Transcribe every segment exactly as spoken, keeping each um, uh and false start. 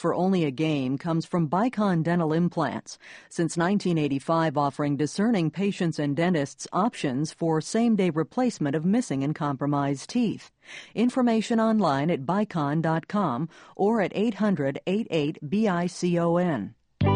for Only a Game comes from Bicon Dental Implants. Since nineteen eighty-five, offering discerning patients and dentists options for same-day replacement of missing and compromised teeth. Information online at bicon dot com or at eight hundred, eighty-eight, B I C O N.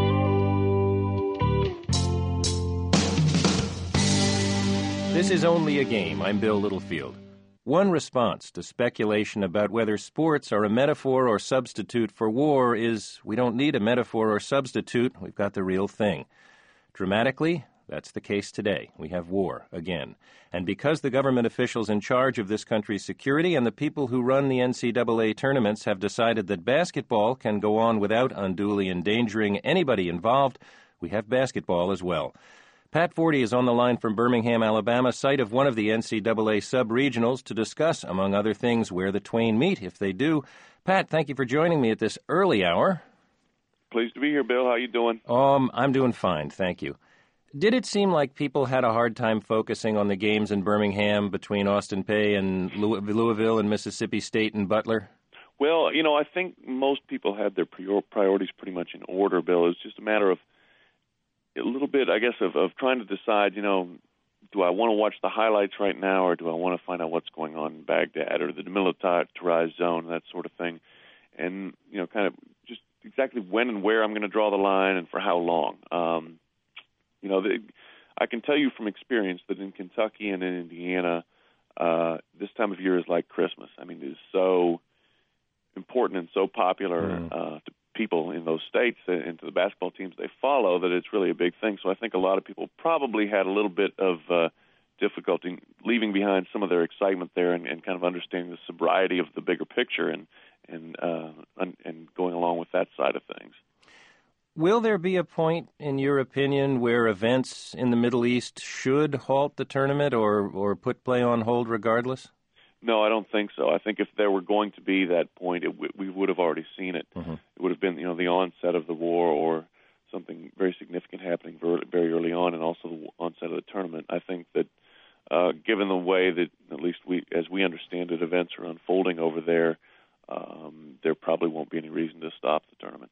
This is Only a Game. I'm Bill Littlefield. One response to speculation about whether sports are a metaphor or substitute for war is, we don't need a metaphor or substitute, we've got the real thing. Dramatically, that's the case today. We have war again. And because the government officials in charge of this country's security and the people who run the N C double A tournaments have decided that basketball can go on without unduly endangering anybody involved, we have basketball as well. Pat Forty is on the line from Birmingham, Alabama, site of one of the N C double A sub-regionals, to discuss, among other things, where the twain meet, if they do. Pat, thank you for joining me at this early hour. Pleased to be here, Bill. How you doing? Um, I'm doing fine, thank you. Did it seem like people had a hard time focusing on the games in Birmingham between Austin Peay and Louisville and Mississippi State and Butler? Well, you know, I think most people had their priorities pretty much in order, Bill. It's just a matter of a little bit, I guess, of, of trying to decide, you know, do I want to watch the highlights right now or do I want to find out what's going on in Baghdad or the demilitarized zone, that sort of thing, and, you know, kind of just exactly when and where I'm going to draw the line and for how long. Um, you know, the, I can tell you from experience that in Kentucky and in Indiana, uh, this time of year is like Christmas. I mean, it is so important and so popular mm. uh, to people in those states and to the basketball teams they follow that it's really a big thing. So I think a lot of people probably had a little bit of uh, difficulty leaving behind some of their excitement there and, and kind of understanding the sobriety of the bigger picture and and, uh, and and going along with that side of things. Will there be a point, in your opinion, where events in the Middle East should halt the tournament or, or put play on hold regardless? No, I don't think so. I think if there were going to be that point, it w- we would have already seen it. Mm-hmm. It would have been, you know, the onset of the war or something very significant happening very, very early on, and also the onset of the tournament. I think that uh, given the way that, at least we, as we understand it, events are unfolding over there, um, there probably won't be any reason to stop the tournament.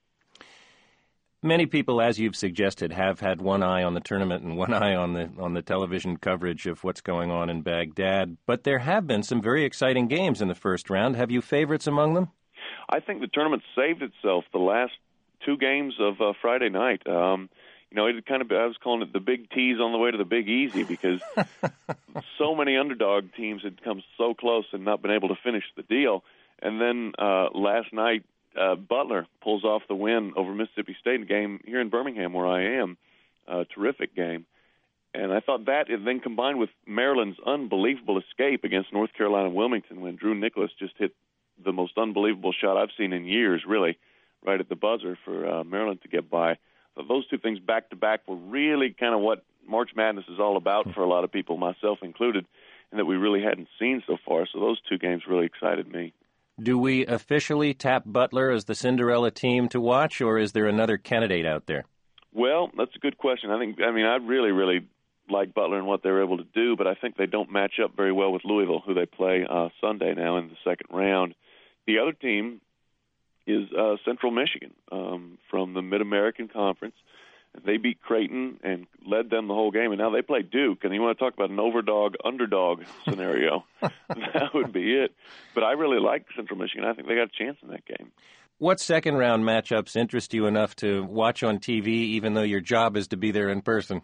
Many people, as you've suggested, have had one eye on the tournament and one eye on the on the television coverage of what's going on in Baghdad. But there have been some very exciting games in the first round. Have you favorites among them? I think the tournament saved itself the last two games of uh, Friday night. Um, you know, it kind of I was calling it the big tease on the way to the big easy because so many underdog teams had come so close and not been able to finish the deal. And then uh, last night, Uh, Butler pulls off the win over Mississippi State in a game here in Birmingham where I am, a terrific game. And I thought that, and then combined with Maryland's unbelievable escape against North Carolina Wilmington when Drew Nicholas just hit the most unbelievable shot I've seen in years, really, right at the buzzer for uh, Maryland to get by. So those two things back-to-back were really kind of what March Madness is all about for a lot of people, myself included, and that we really hadn't seen so far. So those two games really excited me. Do we officially tap Butler as the Cinderella team to watch, or is there another candidate out there? Well, that's a good question. I think, I mean, I really, really like Butler and what they're able to do, but I think they don't match up very well with Louisville, who they play uh, Sunday now in the second round. The other team is uh, Central Michigan um, from the Mid-American Conference. They beat Creighton and led them the whole game, and now they play Duke. And you want to talk about an overdog, underdog scenario, that would be it. But I really like Central Michigan. I think they got a chance in that game. What second-round matchups interest you enough to watch on T V, even though your job is to be there in person?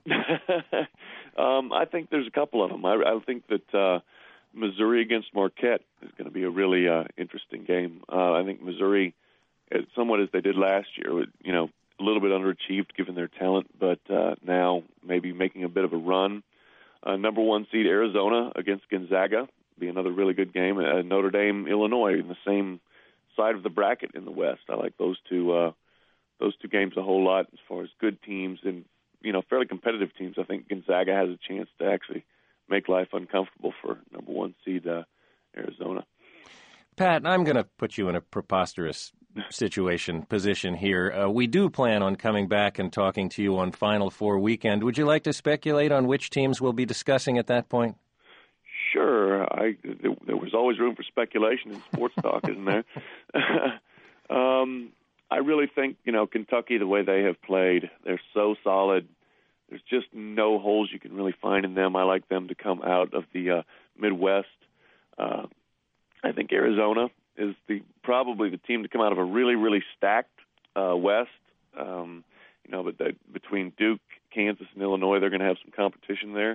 um, I think there's a couple of them. I, I think that uh, Missouri against Marquette is going to be a really uh, interesting game. Uh, I think Missouri, somewhat as they did last year, would, you know, a little bit underachieved given their talent, but uh, now maybe making a bit of a run. Uh, number one seed Arizona against Gonzaga be another really good game. Uh, Notre Dame, Illinois, in the same side of the bracket in the West. I like those two uh, those two games a whole lot as far as good teams and, you know, fairly competitive teams. I think Gonzaga has a chance to actually make life uncomfortable for number one seed uh, Arizona. Pat, I'm going to put you in a preposterous situation, position here. Uh, we do plan on coming back and talking to you on Final Four weekend. Would you like to speculate on which teams we'll be discussing at that point? Sure. I, there was always room for speculation in sports talk, isn't there? um, I really think, you know, Kentucky, the way they have played, they're so solid. There's just no holes you can really find in them. I like them to come out of the uh, Midwest. Uh, I think Arizona is the probably the team to come out of a really, really stacked uh, West. Um, you know, but they, between Duke, Kansas, and Illinois, they're going to have some competition there.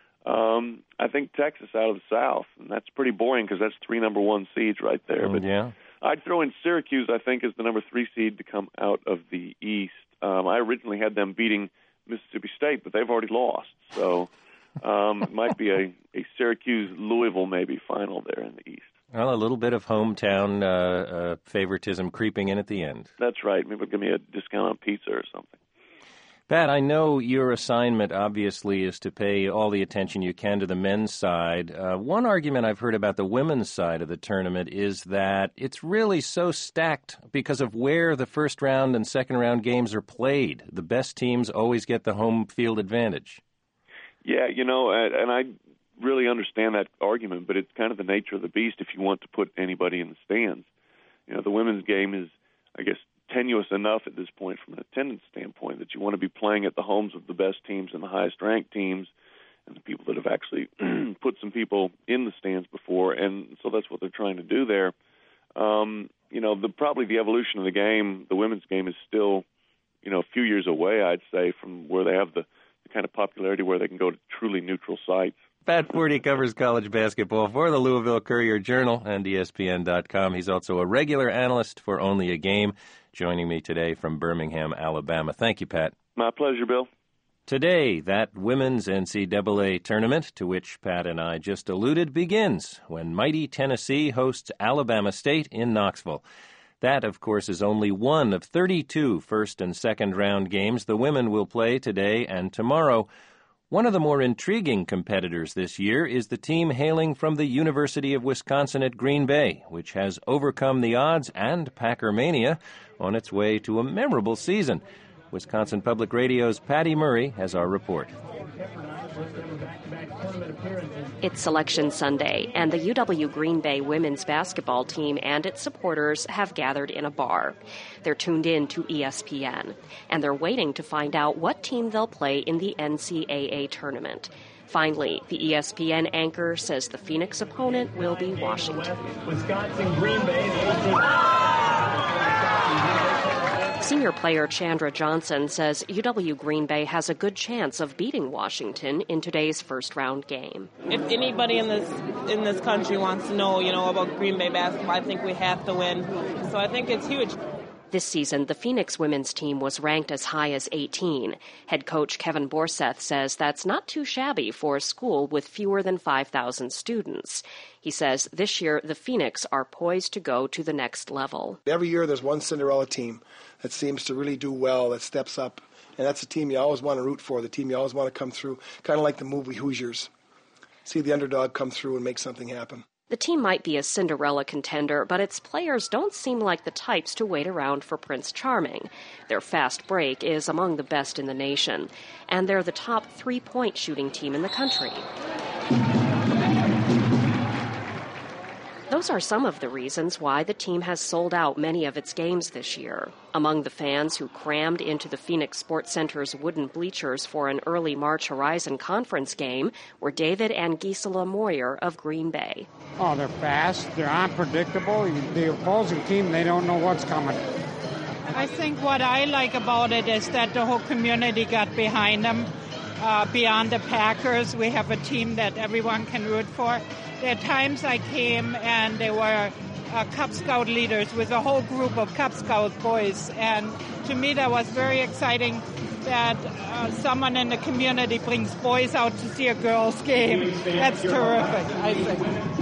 Um, I think Texas out of the South, and that's pretty boring because that's three number one seeds right there. Mm, but yeah. I'd throw in Syracuse, I think, as the number three seed to come out of the East. Um, I originally had them beating Mississippi State, but they've already lost. So um, it might be a, a Syracuse-Louisville maybe final there in the East. Well, a little bit of hometown uh, uh, favoritism creeping in at the end. That's right. Maybe give me a discount on pizza or something. Pat, I know your assignment, obviously, is to pay all the attention you can to the men's side. Uh, one argument I've heard about the women's side of the tournament is that it's really so stacked because of where the first round and second round games are played. The best teams always get the home field advantage. Yeah, you know, and I really understand that argument, but it's kind of the nature of the beast if you want to put anybody in the stands. You know, the women's game is, I guess, tenuous enough at this point from an attendance standpoint that you want to be playing at the homes of the best teams and the highest-ranked teams and the people that have actually put some people in the stands before, and so that's what they're trying to do there. Um, you know, the, probably the evolution of the game, the women's game is still, you know, a few years away, I'd say, from where they have the, the kind of popularity where they can go to truly neutral sites. Pat Forty covers college basketball for the Louisville Courier-Journal and E S P N dot com. He's also a regular analyst for Only a Game, joining me today from Birmingham, Alabama. Thank you, Pat. My pleasure, Bill. Today, that women's N C double A tournament, to which Pat and I just alluded, begins when mighty Tennessee hosts Alabama State in Knoxville. That, of course, is only one of thirty-two first and second round games the women will play today and tomorrow. One of the more intriguing competitors this year is the team hailing from the University of Wisconsin at Green Bay, which has overcome the odds and Packer mania on its way to a memorable season. Wisconsin Public Radio's Patty Murray has our report. It's Selection Sunday, and the U W Green Bay women's basketball team and its supporters have gathered in a bar. They're tuned in to E S P N, and they're waiting to find out what team they'll play in the N C double A tournament. Finally, the E S P N anchor says the Phoenix opponent will be Washington. Wisconsin, Green Bay, Senior player Chandra Johnson says U W Green Bay has a good chance of beating Washington in today's first-round game. If anybody in this in this country wants to know, you know, about Green Bay basketball, I think we have to win. So I think it's huge. This season, the Phoenix women's team was ranked as high as eighteen. Head coach Kevin Borseth says that's not too shabby for a school with fewer than five thousand students. He says this year the Phoenix are poised to go to the next level. Every year there's one Cinderella team that seems to really do well, that steps up. And that's the team you always want to root for, the team you always want to come through, kind of like the movie Hoosiers. See the underdog come through and make something happen. The team might be a Cinderella contender, but its players don't seem like the types to wait around for Prince Charming. Their fast break is among the best in the nation, and they're the top three-point shooting team in the country. Those are some of the reasons why the team has sold out many of its games this year. Among the fans who crammed into the Phoenix Sports Center's wooden bleachers for an early March Horizon Conference game were David and Gisela Moyer of Green Bay. Oh, they're fast, they're unpredictable. The opposing team, they don't know what's coming. I think what I like about it is that the whole community got behind them. Uh, beyond the Packers, we have a team that everyone can root for. There are times I came and there were uh, Cub Scout leaders with a whole group of Cub Scout boys. And to me that was very exciting that uh, someone in the community brings boys out to see a girls' game. That's terrific, I think.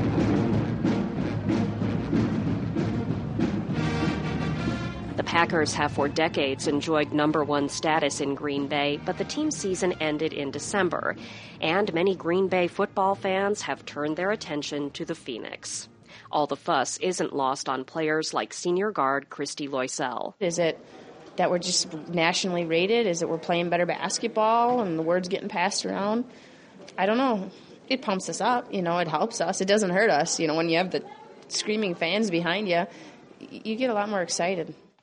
The Packers have for decades enjoyed number one status in Green Bay, but the team season ended in December, and many Green Bay football fans have turned their attention to the Phoenix. All the fuss isn't lost on players like senior guard Christy Loisel. Is it that we're just nationally rated? Is it we're playing better basketball and the word's getting passed around? I don't know. It pumps us up, you know, it helps us. It doesn't hurt us. You know, when you have the screaming fans behind you, you get a lot more excited.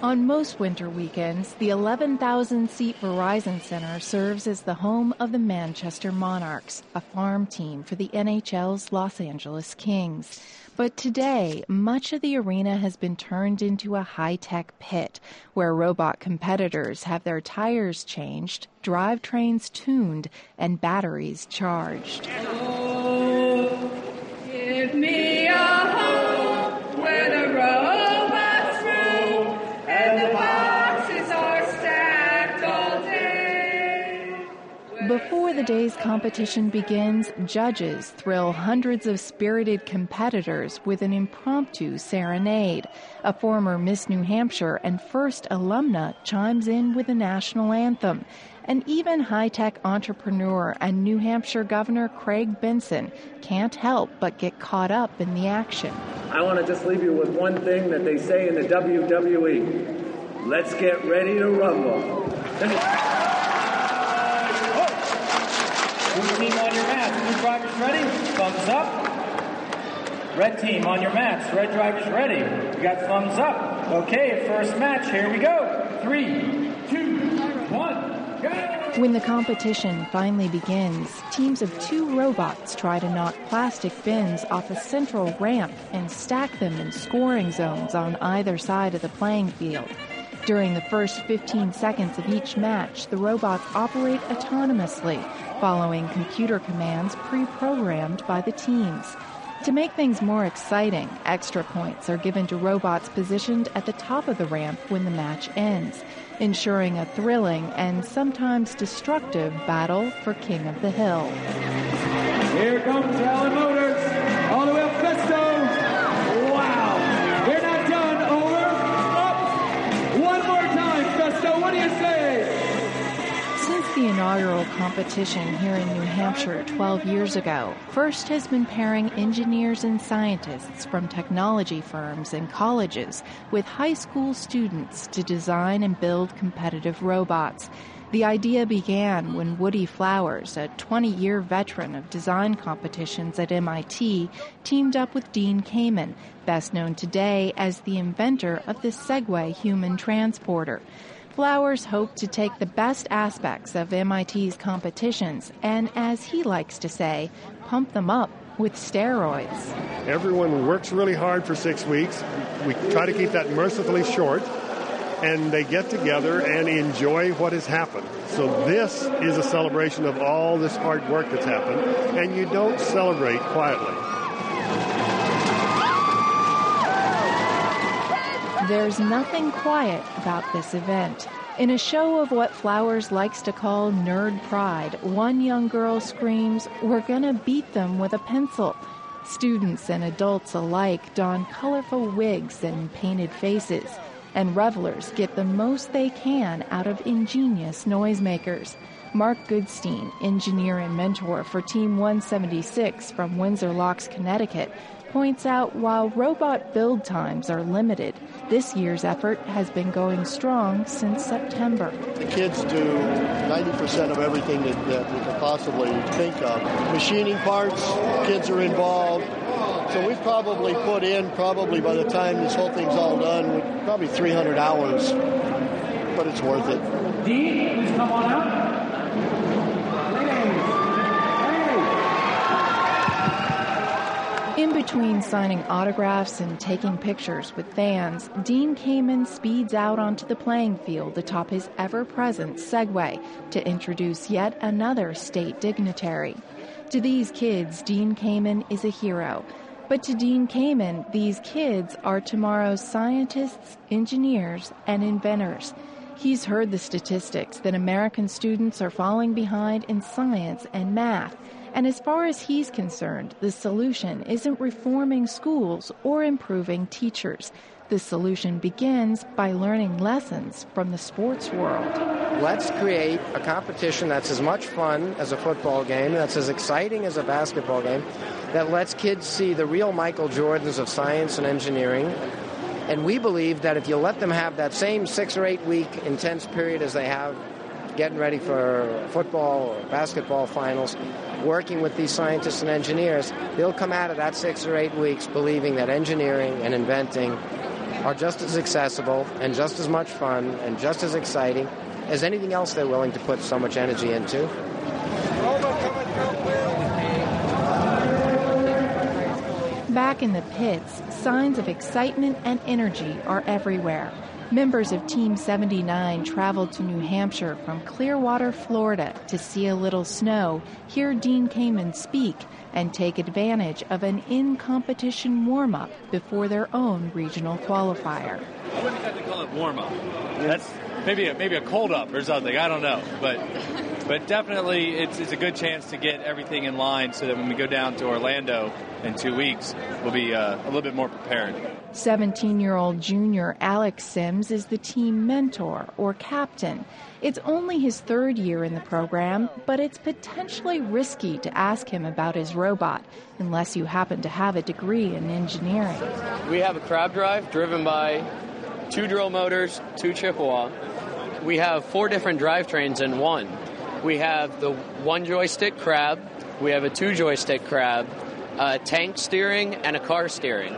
On most winter weekends, the eleven thousand seat Verizon Center serves as the home of the Manchester Monarchs, a farm team for the N H L's Los Angeles Kings. But today, much of the arena has been turned into a high-tech pit where robot competitors have their tires changed, drivetrains tuned, and batteries charged. Oh, give me a home where the robots rule and the boxes are stacked all day. Before the day's competition begins, judges thrill hundreds of spirited competitors with an impromptu serenade. A former Miss New Hampshire and first alumna chimes in with the national anthem. And even high-tech entrepreneur and New Hampshire Governor Craig Benson can't help but get caught up in the action. I want to just leave you with one thing that they say in the W W E. Let's get ready to rumble. Blue team on your mats. Blue drivers ready? Thumbs up. Red team on your mats. Red drivers ready. You got thumbs up. Okay, first match. Here we go. Three, two, one. When the competition finally begins, teams of two robots try to knock plastic bins off a central ramp and stack them in scoring zones on either side of the playing field. During the first fifteen seconds of each match, the robots operate autonomously, following computer commands pre-programmed by the teams. To make things more exciting, extra points are given to robots positioned at the top of the ramp when the match ends, ensuring a thrilling and sometimes destructive battle for King of the Hill. Here comes Allen Motors, all the way up Festo. Wow, they're not done. Over, up, one more time, Festo. What do you say? Since the inaugural competition here in New Hampshire twelve years ago, FIRST has been pairing engineers and scientists from technology firms and colleges with high school students to design and build competitive robots. The idea began when Woody Flowers, a twenty-year veteran of design competitions at M I T, teamed up with Dean Kamen, best known today as the inventor of the Segway human transporter. Flowers hoped to take the best aspects of M I T's competitions and, as he likes to say, pump them up with steroids. Everyone works really hard for six weeks. We try to keep that mercifully short, and they get together and enjoy what has happened. So this is a celebration of all this hard work that's happened, and you don't celebrate quietly. There's nothing quiet about this event. In a show of what Flowers likes to call nerd pride, one young girl screams, "We're gonna beat them with a pencil." Students and adults alike don colorful wigs and painted faces, and revelers get the most they can out of ingenious noisemakers. Mark Goodstein, engineer and mentor for Team one seventy-six from Windsor Locks, Connecticut, points out while robot build times are limited, this year's effort has been going strong since September. The kids do ninety percent of everything that, that we could possibly think of. Machining parts, kids are involved. So we've probably put in, probably by the time this whole thing's all done, probably three hundred hours, but it's worth it. Dean, please come on out. In between signing autographs and taking pictures with fans, Dean Kamen speeds out onto the playing field atop his ever-present Segway to introduce yet another state dignitary. To these kids, Dean Kamen is a hero. But to Dean Kamen, these kids are tomorrow's scientists, engineers, and inventors. He's heard the statistics that American students are falling behind in science and math. And as far as he's concerned, the solution isn't reforming schools or improving teachers. The solution begins by learning lessons from the sports world. Let's create a competition that's as much fun as a football game, that's as exciting as a basketball game, that lets kids see the real Michael Jordans of science and engineering. And we believe that if you let them have that same six or eight week intense period as they have getting ready for football or basketball finals, working with these scientists and engineers, they'll come out of that six or eight weeks believing that engineering and inventing are just as accessible and just as much fun and just as exciting as anything else they're willing to put so much energy into. Back in the pits, signs of excitement and energy are everywhere. Members of Team seventy-nine traveled to New Hampshire from Clearwater, Florida to see a little snow, hear Dean Kamen speak, and take advantage of an in-competition warm-up before their own regional qualifier. I wouldn't have to call it warm-up. That's maybe a, maybe a cold-up or something. I don't know. But but definitely it's, it's a good chance to get everything in line so that when we go down to Orlando in two weeks, we'll be uh, a little bit more prepared. seventeen-year-old junior Alex Sims is the team mentor or captain. It's only his third year in the program, but it's potentially risky to ask him about his robot unless you happen to have a degree in engineering. We have a crab drive driven by two drill motors, two Chippewa. We have four different drivetrains in one. We have the one joystick crab, we have a two joystick crab, a tank steering, and a car steering.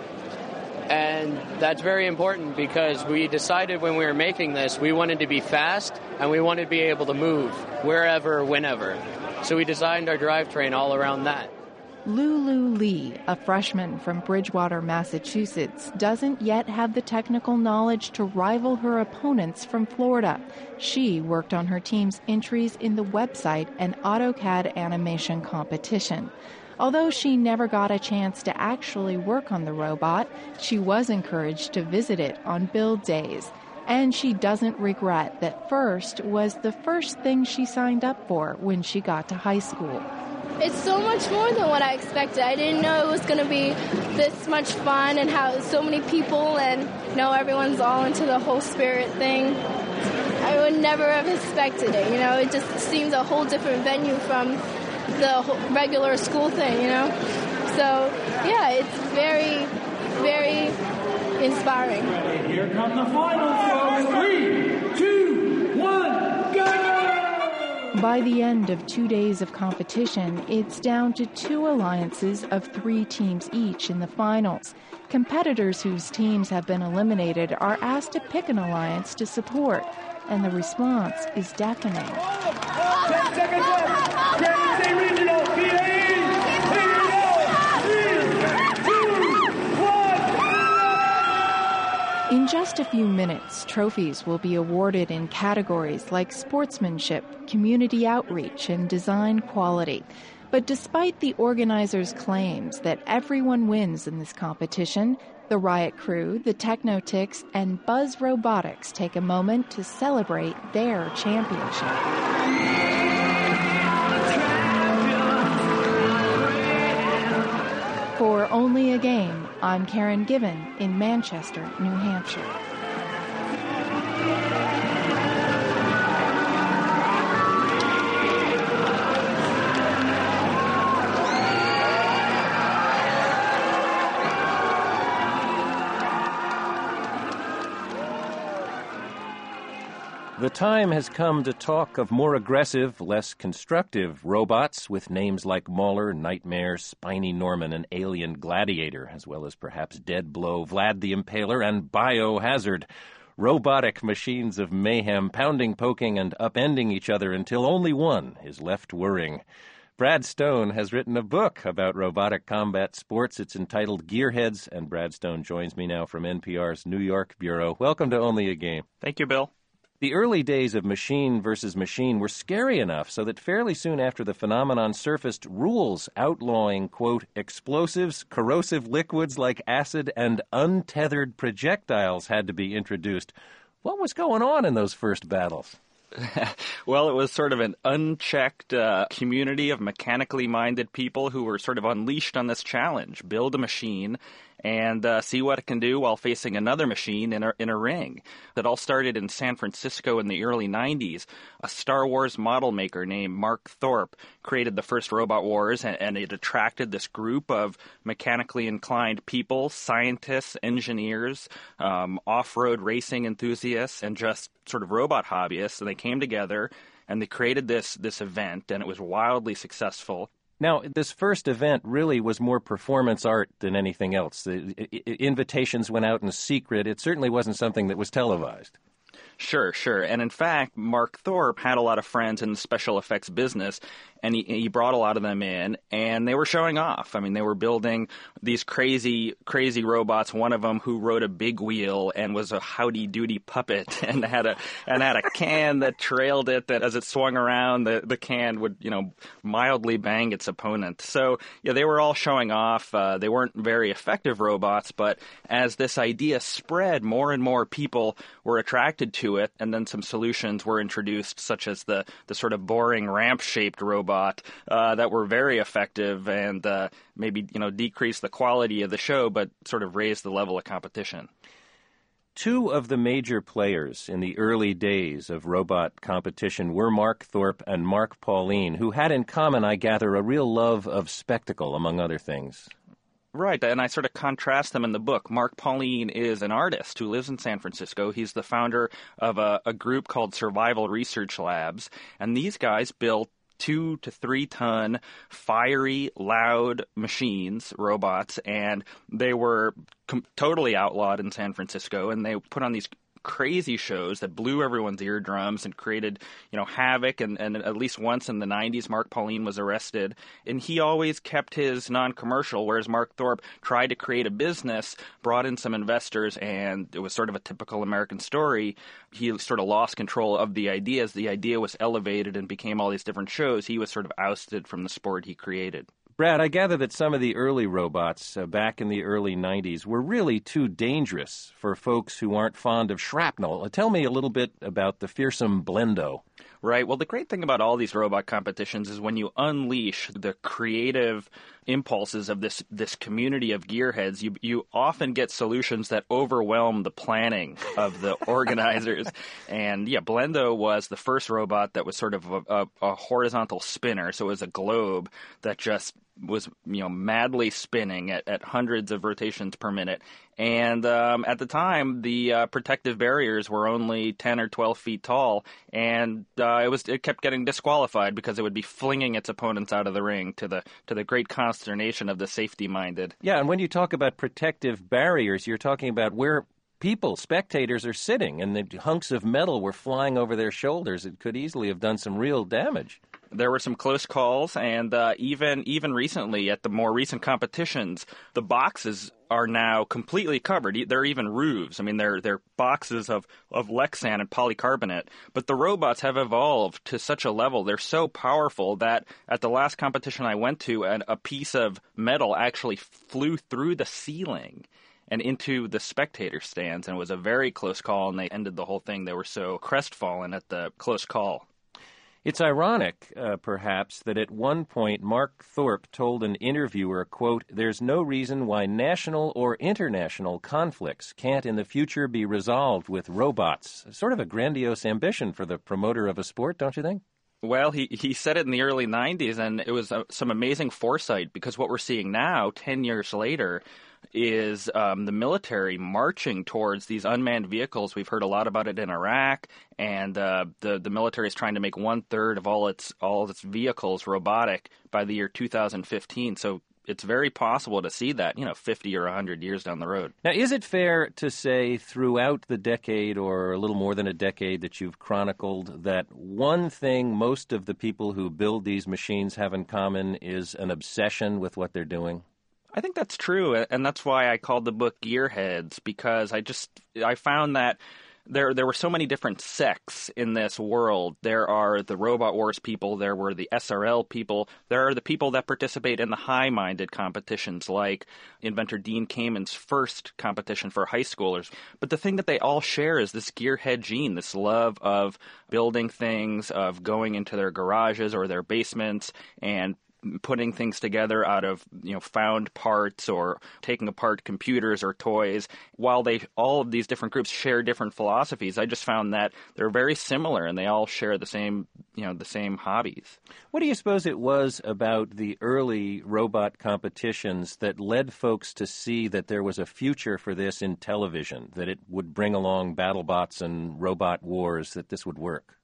And that's very important because we decided when we were making this, we wanted to be fast and we wanted to be able to move wherever, whenever. So we designed our drivetrain all around that. Lulu Lee, a freshman from Bridgewater, Massachusetts, doesn't yet have the technical knowledge to rival her opponents from Florida. She worked on her team's entries in the website and AutoCAD animation competition. Although she never got a chance to actually work on the robot, she was encouraged to visit it on build days. And she doesn't regret that FIRST was the first thing she signed up for when she got to high school. It's so much more than what I expected. I didn't know it was going to be this much fun and how so many people and, you know, everyone's all into the whole spirit thing. I would never have expected it, you know. It just seems a whole different venue from the regular school thing, you know. So, yeah, it's very, very inspiring. Here come the finals, folks. Three, two, one, go! By the end of two days of competition, it's down to two alliances of three teams each in the finals. Competitors whose teams have been eliminated are asked to pick an alliance to support, and the response is deafening. Ten seconds left. Granite State Regional, P A E. In just a few minutes, trophies will be awarded in categories like sportsmanship, community outreach, and design quality. But despite the organizers' claims that everyone wins in this competition, the Riot Crew, the Technotics, and Buzz Robotics take a moment to celebrate their championship. For Only a Game, I'm Karen Given in Manchester, New Hampshire. The time has come to talk of more aggressive, less constructive robots with names like Mauler, Nightmare, Spiny Norman, and Alien Gladiator, as well as perhaps Dead Blow, Vlad the Impaler, and Biohazard. Robotic machines of mayhem pounding, poking, and upending each other until only one is left whirring. Brad Stone has written a book about robotic combat sports. It's entitled Gearheads, and Brad Stone joins me now from N P R's New York bureau. Welcome to Only a Game. Thank you, Bill. The early days of machine versus machine were scary enough so that fairly soon after the phenomenon surfaced, rules outlawing, quote, explosives, corrosive liquids like acid, and untethered projectiles had to be introduced. What was going on in those first battles? Well, it was sort of an unchecked uh, community of mechanically minded people who were sort of unleashed on this challenge. Build a machine and uh, see what it can do while facing another machine in a, in a ring. That all started in San Francisco in the early nineties. A Star Wars model maker named Mark Thorpe created the first Robot Wars, and, and it attracted this group of mechanically inclined people, scientists, engineers, um, off-road racing enthusiasts, and just sort of robot hobbyists. And they came together and they created this this event, and it was wildly successful. Now, this first event really was more performance art than anything else. The invitations went out in secret. It certainly wasn't something that was televised. Sure, sure. And in fact, Mark Thorpe had a lot of friends in the special effects business, and he, he brought a lot of them in, and they were showing off. I mean, they were building these crazy, crazy robots. One of them who rode a big wheel and was a Howdy Doody puppet, and had a and had a can that trailed it. That as it swung around, the the can would, you know, mildly bang its opponent. So yeah, they were all showing off. Uh, they weren't very effective robots, but as this idea spread, more and more people were attracted to it, and then some solutions were introduced, such as the the sort of boring ramp-shaped robot. Uh, that were very effective and uh, maybe, you know, decrease the quality of the show, but sort of raise the level of competition. Two of the major players in the early days of robot competition were Mark Thorpe and Mark Pauline, who had in common, I gather, a real love of spectacle, among other things. Right, and I sort of contrast them in the book. Mark Pauline is an artist who lives in San Francisco. He's the founder of a, a group called Survival Research Labs, and these guys built two to three ton fiery, loud machines, robots, and they were com- totally outlawed in San Francisco, and they put on these crazy shows that blew everyone's eardrums and created, you know, havoc. And, and at least once in the nineties, Mark Pauline was arrested. And he always kept his non-commercial, whereas Mark Thorpe tried to create a business, brought in some investors, and it was sort of a typical American story. He sort of lost control of the ideas. The idea was elevated and became all these different shows. He was sort of ousted from the sport he created. Brad, I gather that some of the early robots uh, back in the early nineties were really too dangerous for folks who aren't fond of shrapnel. Uh, tell me a little bit about the fearsome Blendo. Right. Well, the great thing about all these robot competitions is when you unleash the creative impulses of this this community of gearheads, you you often get solutions that overwhelm the planning of the organizers. And yeah, Blendo was the first robot that was sort of a, a, a horizontal spinner. So it was a globe that just was, you know, madly spinning at, at hundreds of rotations per minute. And um, at the time, the uh, protective barriers were only ten or twelve feet tall, and uh, it was it kept getting disqualified because it would be flinging its opponents out of the ring, to the to the great consternation of the safety-minded. Yeah, and when you talk about protective barriers, you're talking about where people, spectators, are sitting, and the hunks of metal were flying over their shoulders. It could easily have done some real damage. There were some close calls, and uh, even even recently at the more recent competitions, the boxes are now completely covered. They're even roofs. I mean, they're they're boxes of, of Lexan and polycarbonate. But the robots have evolved to such a level. They're so powerful that at the last competition I went to, an, a piece of metal actually flew through the ceiling and into the spectator stands, and it was a very close call, and they ended the whole thing. They were so crestfallen at the close call. It's ironic, uh, perhaps, that at one point Mark Thorpe told an interviewer, quote, "There's no reason why national or international conflicts can't in the future be resolved with robots." Sort of a grandiose ambition for the promoter of a sport, don't you think? Well, he, he said it in the early nineties, and it was uh, some amazing foresight, because what we're seeing now, ten years later, is um, the military marching towards these unmanned vehicles. We've heard a lot about it in Iraq, and uh, the the military is trying to make one third of all its all its vehicles robotic by the year two thousand fifteen. So it's very possible to see that, you know, fifty or one hundred years down the road. Now, is it fair to say throughout the decade, or a little more than a decade, that you've chronicled, that one thing most of the people who build these machines have in common is an obsession with what they're doing? I think that's true, and that's why I called the book Gearheads, because I just I found that there there were so many different sects in this world. There are the Robot Wars people, there were the S R L people, there are the people that participate in the high-minded competitions, like inventor Dean Kamen's first competition for high schoolers. But the thing that they all share is this gearhead gene, this love of building things, of going into their garages or their basements and putting things together out of, you know, found parts, or taking apart computers or toys. While they all of these different groups share different philosophies, I just found that they're very similar, and they all share the same, you know, the same hobbies. What do you suppose it was about the early robot competitions that led folks to see that there was a future for this in television, that it would bring along BattleBots and Robot Wars, that this would work?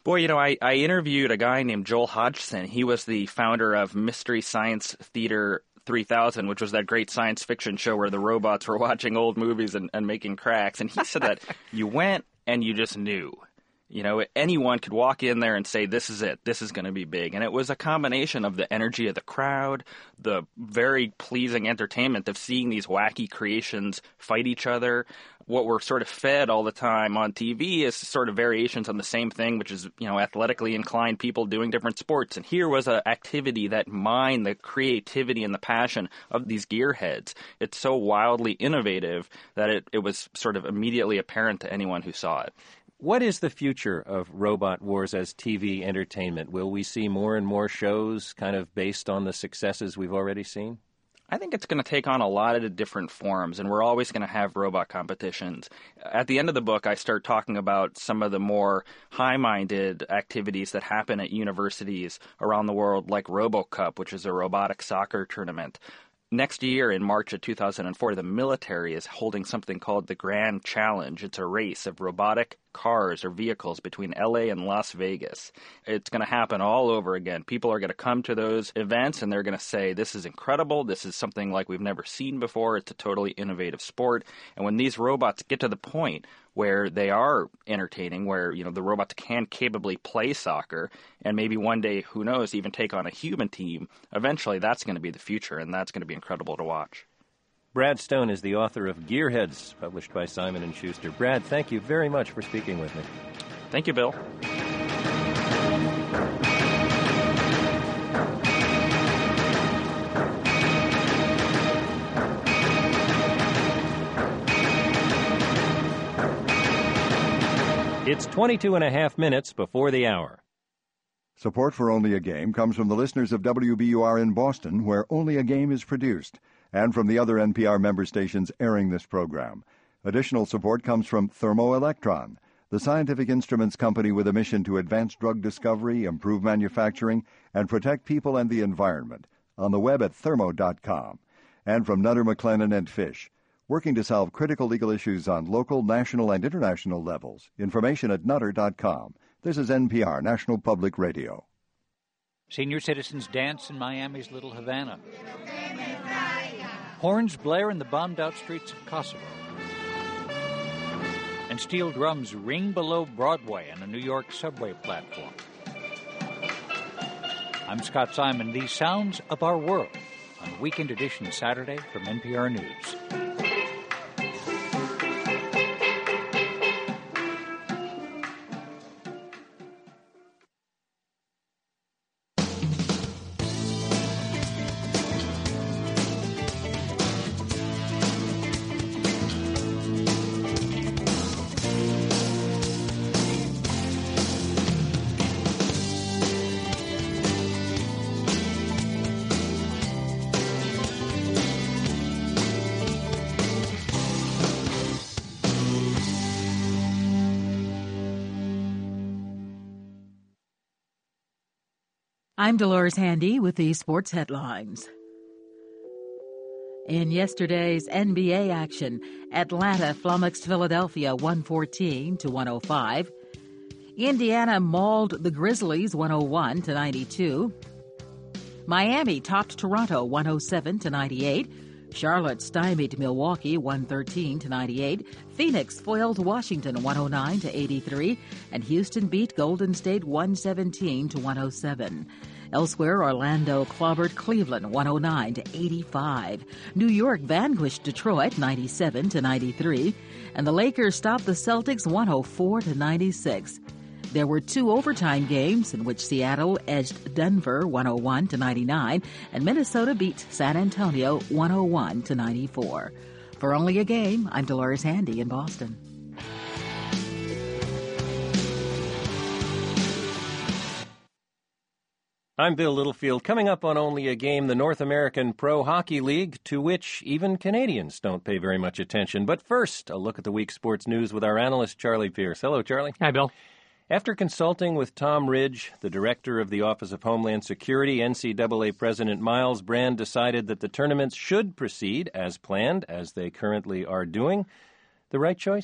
Boy, you know, I, I interviewed a guy named Joel Hodgson. He was the founder of Mystery Science Theater three thousand, which was that great science fiction show where the robots were watching old movies and, and making cracks. And he said that you went and you just knew. You know, anyone could walk in there and say, this is it, this is going to be big. And it was a combination of the energy of the crowd, the very pleasing entertainment of seeing these wacky creations fight each other. What we're sort of fed all the time on T V is sort of variations on the same thing, which is, you know, athletically inclined people doing different sports. And here was an activity that mined the creativity and the passion of these gearheads. It's so wildly innovative that it, it was sort of immediately apparent to anyone who saw it. What is the future of Robot Wars as T V entertainment? Will we see more and more shows kind of based on the successes we've already seen? I think it's going to take on a lot of different forms, and we're always going to have robot competitions. At the end of the book, I start talking about some of the more high-minded activities that happen at universities around the world, like RoboCup, which is a robotic soccer tournament. Next year, in March of two thousand four, the military is holding something called the Grand Challenge. It's a race of robotic cars or vehicles between L A and Las Vegas. It's going to happen all over again. People are going to come to those events and they're going to say, this is incredible. This is something like we've never seen before. It's a totally innovative sport. And when these robots get to the point where they are entertaining, where, you know, the robots can capably play soccer and maybe one day, who knows, even take on a human team, eventually that's going to be the future, and that's going to be incredible to watch. Brad Stone is the author of Gearheads, published by Simon and Schuster. Brad, thank you very much for speaking with me. Thank you, Bill. It's twenty-two and a half minutes before the hour. Support for Only a Game comes from the listeners of W B U R in Boston, where Only a Game is produced, and from the other N P R member stations airing this program. Additional support comes from Thermoelectron, the scientific instruments company with a mission to advance drug discovery, improve manufacturing, and protect people and the environment, on the web at thermo dot com, and from Nutter, McLennan and Fish, working to solve critical legal issues on local, national, and international levels. Information at nutter dot com. This is N P R, National Public Radio. Senior citizens dance in Miami's Little Havana. Horns blare in the bombed-out streets of Kosovo. And steel drums ring below Broadway on a New York subway platform. I'm Scott Simon. These sounds of our world on Weekend Edition Saturday from N P R News. I'm Dolores Handy with the sports headlines. In yesterday's N B A action, Atlanta flummoxed Philadelphia one fourteen to one oh five. Indiana mauled the Grizzlies one oh one to ninety-two. Miami topped Toronto one oh seven to ninety-eight. Charlotte stymied Milwaukee one thirteen to ninety-eight. Phoenix foiled Washington one oh nine to eighty-three, and Houston beat Golden State one seventeen to one oh seven. Elsewhere, Orlando clobbered Cleveland one oh nine to eighty-five. New York vanquished Detroit ninety-seven to ninety-three, and the Lakers stopped the Celtics one oh four to ninety-six. There were two overtime games in which Seattle edged Denver one oh one to ninety-nine, and Minnesota beat San Antonio one oh one to ninety-four. For Only a Game, I'm Dolores Handy in Boston. I'm Bill Littlefield. Coming up on Only a Game, the North American Pro Hockey League, to which even Canadians don't pay very much attention. But first, a look at the week's sports news with our analyst, Charlie Pierce. Hello, Charlie. Hi, Bill. After consulting with Tom Ridge, the director of the Office of Homeland Security, N C double A President Miles Brand decided that the tournaments should proceed as planned, as they currently are doing. The right choice?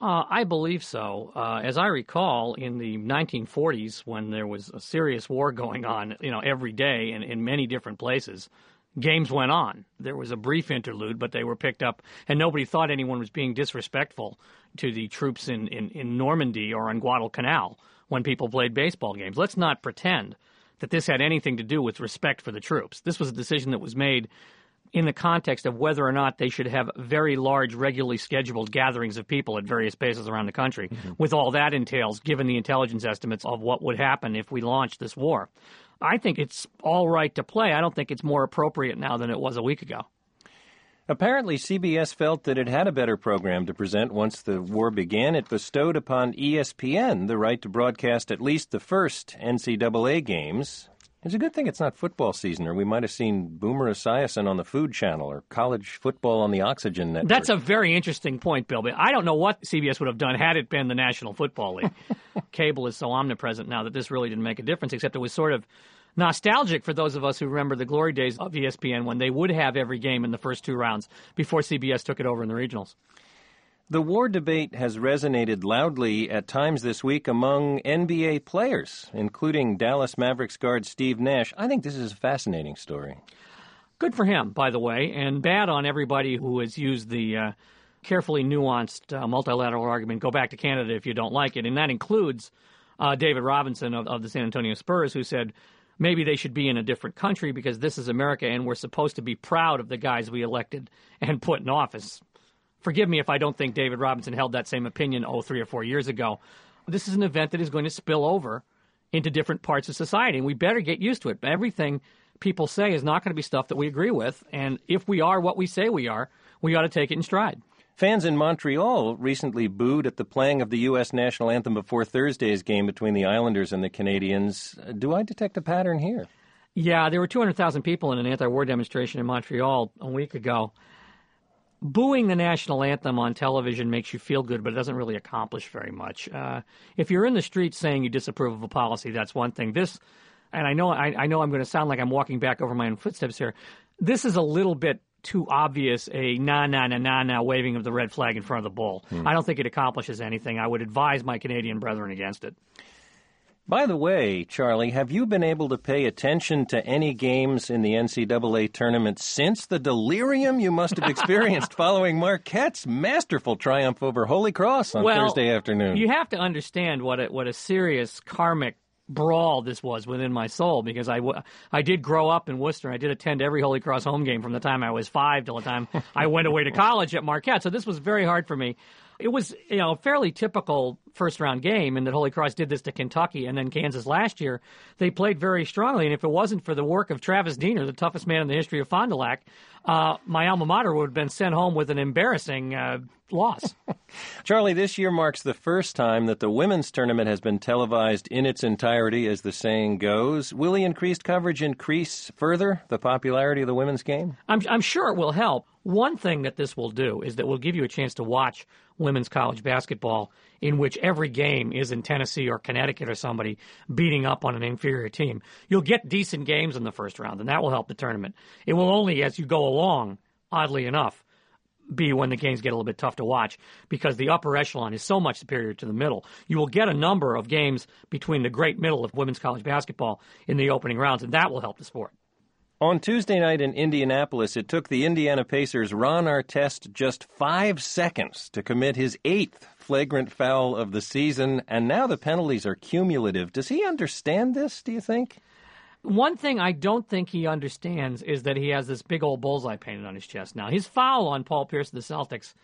Uh, I believe so. Uh, as I recall, in the nineteen forties, when there was a serious war going on, you know, every day and in many different places, games went on. There was a brief interlude, but they were picked up, and nobody thought anyone was being disrespectful to the troops in, in, in Normandy or on Guadalcanal when people played baseball games. Let's not pretend that this had anything to do with respect for the troops. This was a decision that was made in the context of whether or not they should have very large, regularly scheduled gatherings of people at various bases around the country, mm-hmm. with all that entails, given the intelligence estimates of what would happen if we launched this war. I think it's all right to play. I don't think it's more appropriate now than it was a week ago. Apparently, C B S felt that it had a better program to present once the war began. It bestowed upon E S P N the right to broadcast at least the first N C double A games. It's a good thing it's not football season, or we might have seen Boomer Esiason on the Food Channel or college football on the Oxygen Network. That's a very interesting point, Bill. But I don't know what C B S would have done had it been the National Football League. Cable is so omnipresent now that this really didn't make a difference, except it was sort of nostalgic for those of us who remember the glory days of E S P N when they would have every game in the first two rounds before C B S took it over in the regionals. The war debate has resonated loudly at times this week among N B A players, including Dallas Mavericks guard Steve Nash. I think this is a fascinating story. Good for him, by the way, and bad on everybody who has used the uh, carefully nuanced uh, multilateral argument, go back to Canada if you don't like it. And that includes uh, David Robinson of, of the San Antonio Spurs, who said maybe they should be in a different country because this is America and we're supposed to be proud of the guys we elected and put in office. Forgive me if I don't think David Robinson held that same opinion, oh, three or four years ago. This is an event that is going to spill over into different parts of society, and we better get used to it. Everything people say is not going to be stuff that we agree with, and if we are what we say we are, we ought to take it in stride. Fans in Montreal recently booed at the playing of the U S national anthem before Thursday's game between the Islanders and the Canadians. Do I detect a pattern here? Yeah, there were two hundred thousand people in an anti-war demonstration in Montreal a week ago. Booing the national anthem on television makes you feel good, but it doesn't really accomplish very much. Uh, if you're in the streets saying you disapprove of a policy, that's one thing. This, and I know I, I know I'm going to sound like I'm walking back over my own footsteps here, this is a little bit too obvious a na na na na na waving of the red flag in front of the bull. Hmm. I don't think it accomplishes anything. I would advise my Canadian brethren against it. By the way, Charlie, have you been able to pay attention to any games in the N C double A tournament since the delirium you must have experienced following Marquette's masterful triumph over Holy Cross on well, Thursday afternoon? You have to understand what a, what a serious karmic brawl this was within my soul, because I, w- I did grow up in Worcester. I did attend every Holy Cross home game from the time I was five till the time I went away to college at Marquette, so this was very hard for me. It was, you know, a fairly typical first-round game in that Holy Cross did this to Kentucky and then Kansas last year. They played very strongly, and if it wasn't for the work of Travis Diener, the toughest man in the history of Fond du Lac, uh, my alma mater would have been sent home with an embarrassing uh, loss. Charlie, this year marks the first time that the women's tournament has been televised in its entirety, as the saying goes. Will the increased coverage increase further the popularity of the women's game? I'm, I'm sure it will help. One thing that this will do is that we'll give you a chance to watch women's college basketball in which every game is in Tennessee or Connecticut or somebody beating up on an inferior team. You'll get decent games in the first round, and that will help the tournament. It will only, as you go along, oddly enough, be when the games get a little bit tough to watch, because the upper echelon is so much superior to the middle. You will get a number of games between the great middle of women's college basketball in the opening rounds, and that will help the sport. On Tuesday night in Indianapolis, it took the Indiana Pacers' Ron Artest just five seconds to commit his eighth flagrant foul of the season, and now the penalties are cumulative. Does he understand this, do you think? One thing I don't think he understands is that he has this big old bullseye painted on his chest now. His foul on Paul Pierce of the Celtics,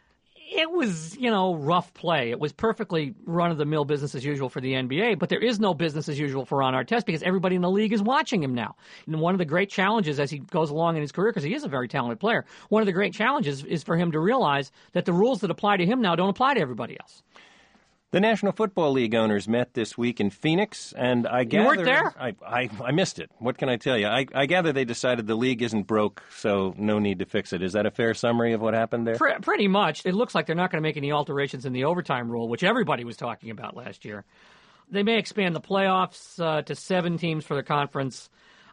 it was, you know, rough play. It was perfectly run-of-the-mill business as usual for the N B A, but there is no business as usual for Ron Artest because everybody in the league is watching him now. And one of the great challenges as he goes along in his career, because he is a very talented player, one of the great challenges is for him to realize that the rules that apply to him now don't apply to everybody else. The National Football League owners met this week in Phoenix, and I gather... You weren't there? I, I, I missed it. What can I tell you? I, I gather they decided the league isn't broke, so no need to fix it. Is that a fair summary of what happened there? Pre- pretty much. It looks like they're not going to make any alterations in the overtime rule, which everybody was talking about last year. They may expand the playoffs uh, to seven teams for their conference.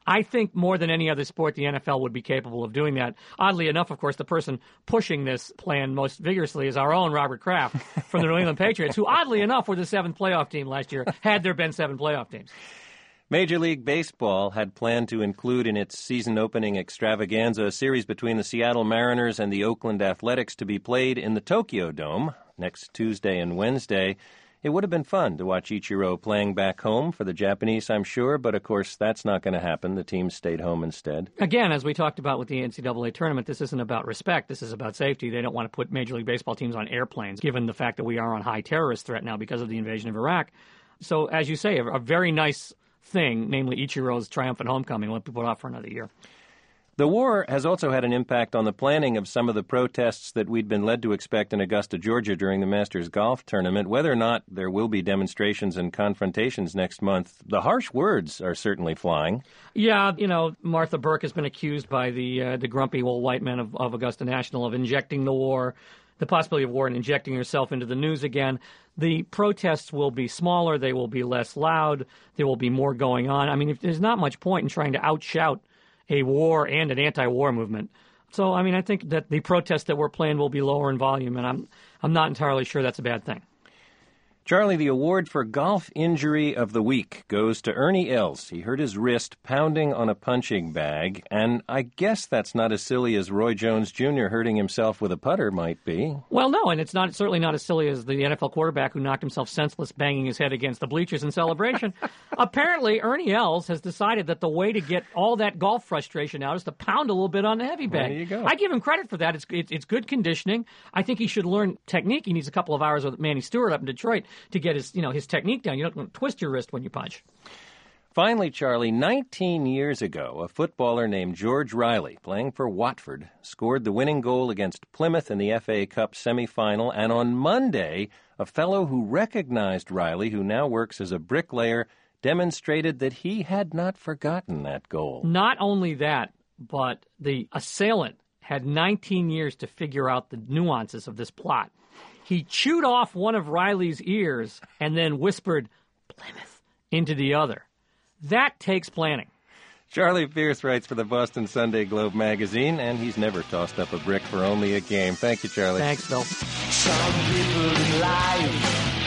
I think more than any other sport, the N F L would be capable of doing that. Oddly enough, of course, the person pushing this plan most vigorously is our own Robert Kraft from the New England Patriots, who oddly enough were the seventh playoff team last year, had there been seven playoff teams. Major League Baseball had planned to include in its season-opening extravaganza a series between the Seattle Mariners and the Oakland Athletics to be played in the Tokyo Dome next Tuesday and Wednesday. It would have been fun to watch Ichiro playing back home for the Japanese, I'm sure, but of course that's not going to happen. The team stayed home instead. Again, as we talked about with the N C double A tournament, this isn't about respect. This is about safety. They don't want to put Major League Baseball teams on airplanes, given the fact that we are on high terrorist threat now because of the invasion of Iraq. So, as you say, a, a very nice thing, namely Ichiro's triumphant homecoming, will be put off for another year. The war has also had an impact on the planning of some of the protests that we'd been led to expect in Augusta, Georgia during the Masters Golf Tournament. Whether or not there will be demonstrations and confrontations next month, the harsh words are certainly flying. Yeah, you know, Martha Burke has been accused by the uh, the grumpy old white men of, of Augusta National of injecting the war, the possibility of war, and injecting herself into the news again. The protests will be smaller. They will be less loud. There will be more going on. I mean, if, there's not much point in trying to outshout a war and an anti-war movement. So, I mean, I think that the protests that we're playing will be lower in volume, and I'm I'm not entirely sure that's a bad thing. Charlie, the award for Golf Injury of the Week goes to Ernie Els. He hurt his wrist pounding on a punching bag, and I guess that's not as silly as Roy Jones Junior hurting himself with a putter might be. Well, no, and it's not certainly not as silly as the N F L quarterback who knocked himself senseless banging his head against the bleachers in celebration. Apparently, Ernie Els has decided that the way to get all that golf frustration out is to pound a little bit on the heavy bag. There you go. I give him credit for that. It's, it's, it's good conditioning. I think he should learn technique. He needs a couple of hours with Manny Stewart up in Detroit to get his, you know, his technique down. You don't want to twist your wrist when you punch. Finally, Charlie, nineteen years ago, a footballer named George Riley, playing for Watford, scored the winning goal against Plymouth in the F A Cup semifinal, and on Monday, a fellow who recognized Riley, who now works as a bricklayer, demonstrated that he had not forgotten that goal. Not only that, but the assailant had nineteen years to figure out the nuances of this plot. He chewed off one of Riley's ears and then whispered, Plymouth, into the other. That takes planning. Charlie Pierce writes for the Boston Sunday Globe magazine, and he's never tossed up a brick for only a game. Thank you, Charlie. Thanks, Bill. Some people in life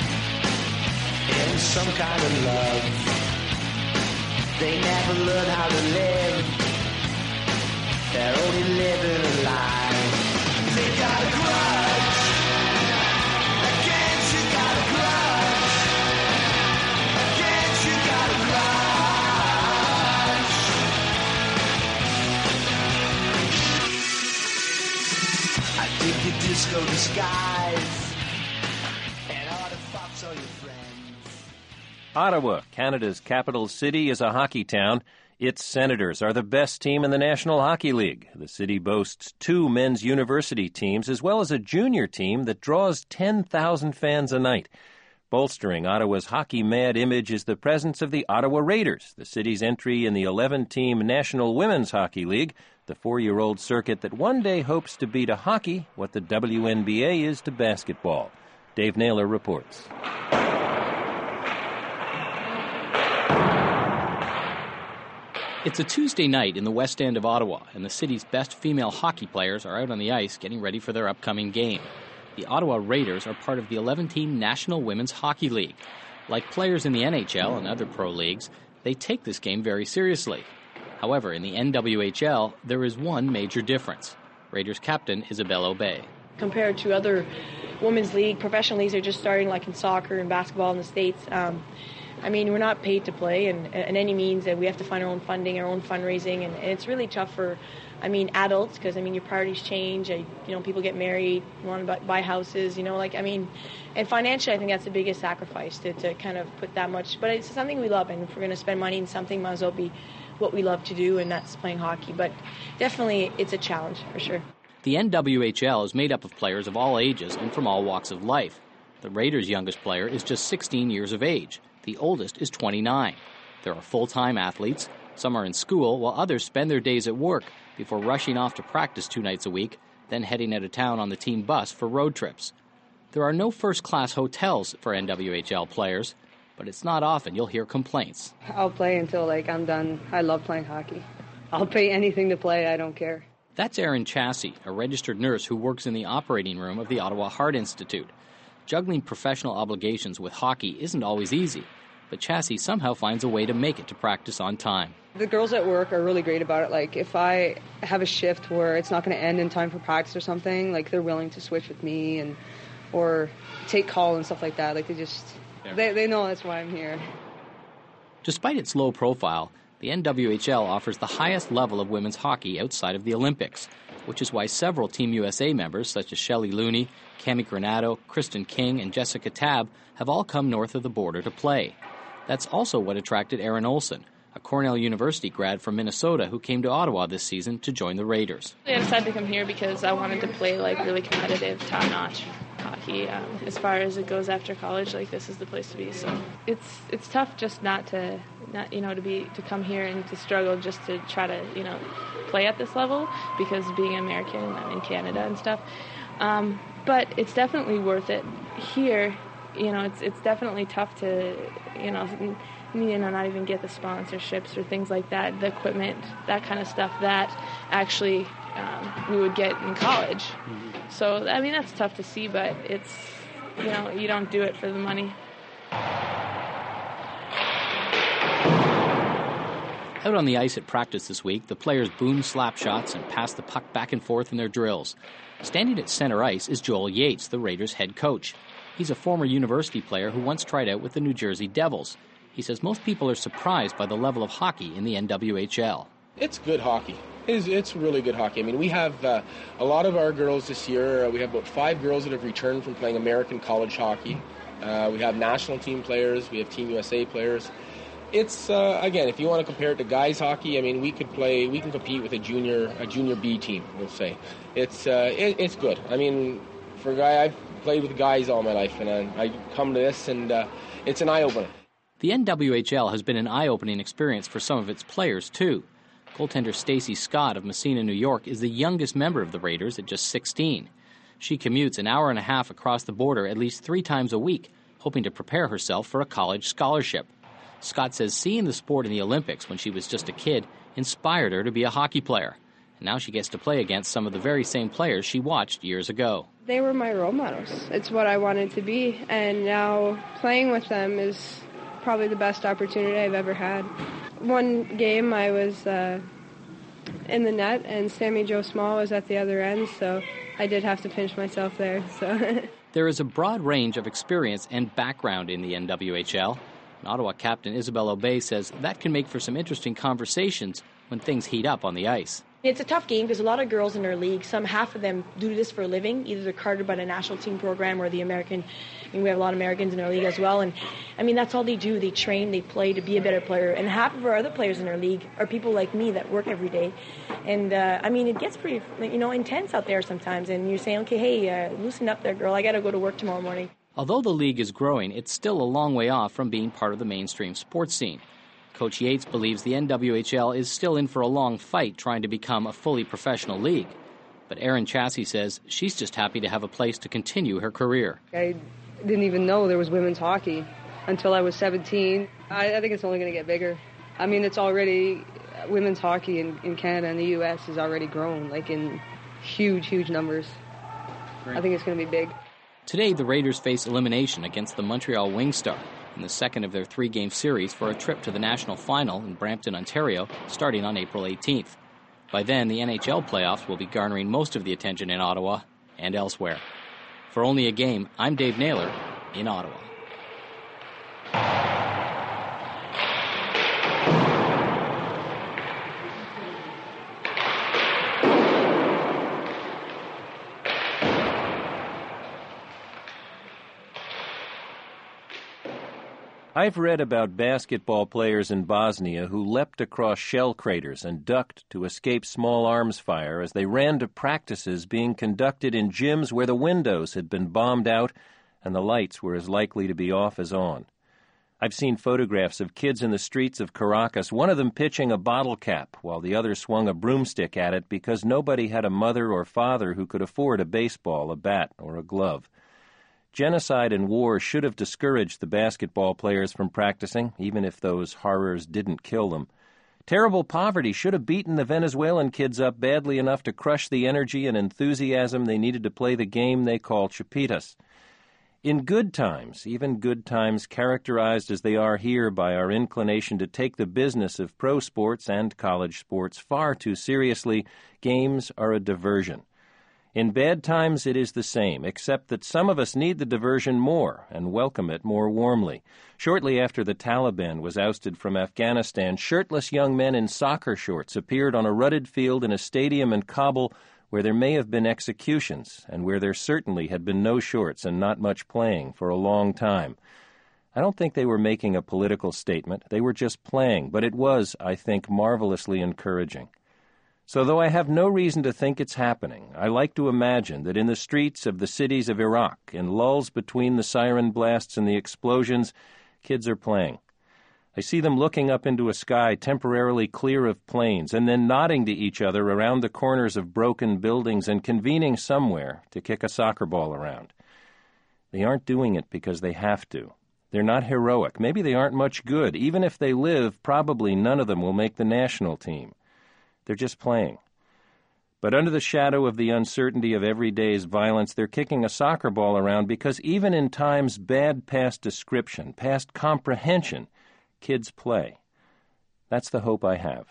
in some kind of love. They never learn how to live. They're only living a lie. They got a grudge. Against you got a grudge. Against you got a grudge. I dig your disco disguise. And all the fucks all your friends. Ottawa, Canada's capital city, is a hockey town. Its Senators are the best team in the National Hockey League. The city boasts two men's university teams as well as a junior team that draws ten thousand fans a night. Bolstering Ottawa's hockey-mad image is the presence of the Ottawa Raiders, the city's entry in the eleven-team National Women's Hockey League, the four-year-old circuit that one day hopes to be to hockey what the W N B A is to basketball. Dave Naylor reports. It's a Tuesday night in the West End of Ottawa, and the city's best female hockey players are out on the ice getting ready for their upcoming game. The Ottawa Raiders are part of the eleven-team National Women's Hockey League. Like players in the N H L and other pro leagues, they take this game very seriously. However, in the N W H L, there is one major difference. Raiders captain Isabelle Aubé. Compared to other women's league, professional leagues are just starting, like in soccer and basketball in the States. Um, I mean, we're not paid to play, and in any means that we have to find our own funding, our own fundraising, and, and it's really tough for, I mean, adults, because, I mean, your priorities change, I, you know, people get married, you want to buy houses, you know, like, I mean, and financially, I think that's the biggest sacrifice, to, to kind of put that much, but it's something we love, and if we're going to spend money in something, might as well be what we love to do, and that's playing hockey, but definitely it's a challenge, for sure. The N W H L is made up of players of all ages and from all walks of life. The Raiders' youngest player is just sixteen years of age. The oldest is twenty-nine. There are full-time athletes. Some are in school, while others spend their days at work before rushing off to practice two nights a week, then heading out of town on the team bus for road trips. There are no first-class hotels for N W H L players. but it's not often you'll hear complaints. I'll play until like I'm done. I love playing hockey. I'll pay anything to play. I don't care. That's Erin Chassie, a registered nurse who works in the operating room of the Ottawa Heart Institute. Juggling professional obligations with hockey isn't always easy, but Chassie somehow finds a way to make it to practice on time. The girls at work are really great about it. Like, if I have a shift where it's not going to end in time for practice or something, like, they're willing to switch with me and or take call and stuff like that. Like, they just, yeah. they, they know that's why I'm here. Despite its low profile, the N W H L offers the highest level of women's hockey outside of the Olympics, which is why several Team U S A members, such as Shelley Looney, Cami Granato, Kristen King, and Jessica Tabb, have all come north of the border to play. That's also what attracted Erin Olsen, a Cornell University grad from Minnesota who came to Ottawa this season to join the Raiders. I decided to come here because I wanted to play like really competitive, top-notch hockey. Um, as far as it goes after college, like this is the place to be. So it's it's tough just not to not you know to be to come here and to struggle just to try to you know play at this level because being an American and I'm in Canada and stuff. Um, but it's definitely worth it here. You know, it's it's definitely tough to you know. you know, not even get the sponsorships or things like that, the equipment, that kind of stuff that actually um, we would get in college. Mm-hmm. So, I mean, that's tough to see, but it's, you know, you don't do it for the money. Out on the ice at practice this week, the players boom slap shots and pass the puck back and forth in their drills. Standing at center ice is Joel Yates, the Raiders' head coach. He's a former university player who once tried out with the New Jersey Devils. He says most people are surprised by the level of hockey in the N W H L. It's good hockey. It's, it's really good hockey. I mean, we have uh, a lot of our girls this year. Uh, we have about five girls that have returned from playing American college hockey. Uh, we have national team players. We have Team U S A players. It's, uh, again, if you want to compare it to guys hockey, I mean, we could play, we can compete with a junior a junior B team, we'll say. It's, uh, it, it's good. I mean, for a guy, I've played with guys all my life, and I, I come to this, and uh, it's an eye-opener. The N W H L has been an eye-opening experience for some of its players, too. Goaltender Stacey Scott of Messina, New York, is the youngest member of the Raiders at just sixteen. She commutes an hour and a half across the border at least three times a week, hoping to prepare herself for a college scholarship. Scott says seeing the sport in the Olympics when she was just a kid inspired her to be a hockey player. And now she gets to play against some of the very same players she watched years ago. They were my role models. It's what I wanted to be, and now playing with them is probably the best opportunity I've ever had. One game I was uh, in the net and Sammy Joe Small was at the other end, so I did have to pinch myself there. So there is a broad range of experience and background in the N W H L. And Ottawa captain Isabelle Aubé says that can make for some interesting conversations when things heat up on the ice. It's a tough game because a lot of girls in our league, some half of them do this for a living. Either they're carded by the national team program or the American. I mean, we have a lot of Americans in our league as well. And, I mean, that's all they do. They train, they play to be a better player. And half of our other players in our league are people like me that work every day. And, uh, I mean, it gets pretty, you know, intense out there sometimes. And you're saying, okay, hey, uh, loosen up there, girl. I got to go to work tomorrow morning. Although the league is growing, it's still a long way off from being part of the mainstream sports scene. Coach Yates believes the N W H L is still in for a long fight trying to become a fully professional league. But Erin Chassie says she's just happy to have a place to continue her career. I didn't even know there was women's hockey until I was seventeen. I, I think it's only going to get bigger. I mean, it's already, women's hockey in, in Canada and the U S has already grown, like in huge, huge numbers. Great. I think it's going to be big. Today, the Raiders face elimination against the Montreal Wingstar in the second of their three-game series for a trip to the national final in Brampton, Ontario, starting on April eighteenth. By then, the N H L playoffs will be garnering most of the attention in Ottawa and elsewhere. For Only a Game, I'm Dave Naylor in Ottawa. I've read about basketball players in Bosnia who leapt across shell craters and ducked to escape small arms fire as they ran to practices being conducted in gyms where the windows had been bombed out and the lights were as likely to be off as on. I've seen photographs of kids in the streets of Caracas, one of them pitching a bottle cap while the other swung a broomstick at it because nobody had a mother or father who could afford a baseball, a bat, or a glove. Genocide and war should have discouraged the basketball players from practicing, even if those horrors didn't kill them. Terrible poverty should have beaten the Venezuelan kids up badly enough to crush the energy and enthusiasm they needed to play the game they call Chapitas. In good times, even good times characterized as they are here by our inclination to take the business of pro sports and college sports far too seriously, games are a diversion. In bad times it is the same, except that some of us need the diversion more and welcome it more warmly. Shortly after the Taliban was ousted from Afghanistan, shirtless young men in soccer shorts appeared on a rutted field in a stadium in Kabul where there may have been executions and where there certainly had been no shorts and not much playing for a long time. I don't think they were making a political statement. They were just playing, but it was, I think, marvelously encouraging. So though I have no reason to think it's happening, I like to imagine that in the streets of the cities of Iraq, in lulls between the siren blasts and the explosions, kids are playing. I see them looking up into a sky temporarily clear of planes and then nodding to each other around the corners of broken buildings and convening somewhere to kick a soccer ball around. They aren't doing it because they have to. They're not heroic. Maybe they aren't much good. Even if they live, probably none of them will make the national team. They're just playing. But under the shadow of the uncertainty of every day's violence, they're kicking a soccer ball around because even in times bad past description, past comprehension, kids play. That's the hope I have.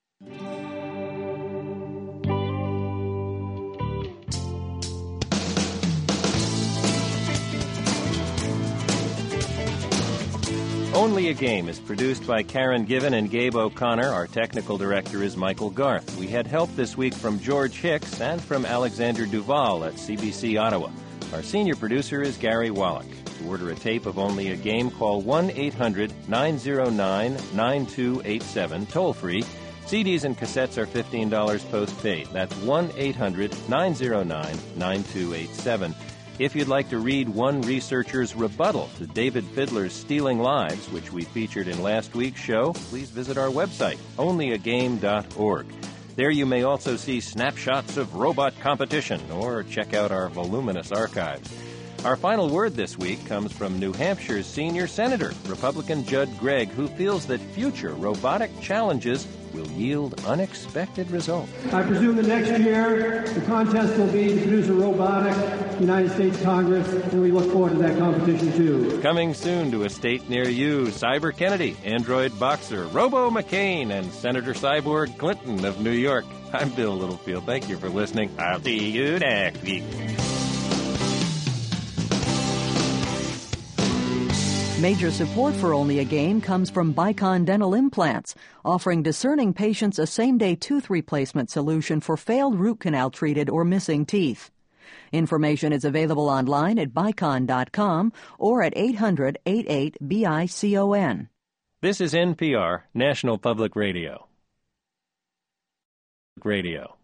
Only a Game is produced by Karen Given and Gabe O'Connor. Our technical director is Michael Garth. We had help this week from George Hicks and from Alexander Duval at C B C Ottawa. Our senior producer is Gary Wallach. To order a tape of Only a Game, call one eight hundred nine oh nine nine two eight seven, toll-free. C Ds and cassettes are fifteen dollars postpaid. That's one eight hundred nine oh nine nine two eight seven. If you'd like to read one researcher's rebuttal to David Fiddler's Stealing Lives, which we featured in last week's show, please visit our website, only a game dot org. There you may also see snapshots of robot competition or check out our voluminous archives. Our final word this week comes from New Hampshire's senior senator, Republican Judd Gregg, who feels that future robotic challenges will yield unexpected results. I presume that next year the contest will be to produce a robotic United States Congress, and we look forward to that competition too. Coming soon to a state near you, Cyber Kennedy, Android Boxer, Robo McCain, and Senator Cyborg Clinton of New York. I'm Bill Littlefield. Thank you for listening. I'll see you next week. Major support for Only a Game comes from Bicon Dental Implants, offering discerning patients a same-day tooth replacement solution for failed root canal-treated or missing teeth. Information is available online at bicon dot com or at eight hundred eight eight B I C O N. This is N P R, National Public Radio. Radio.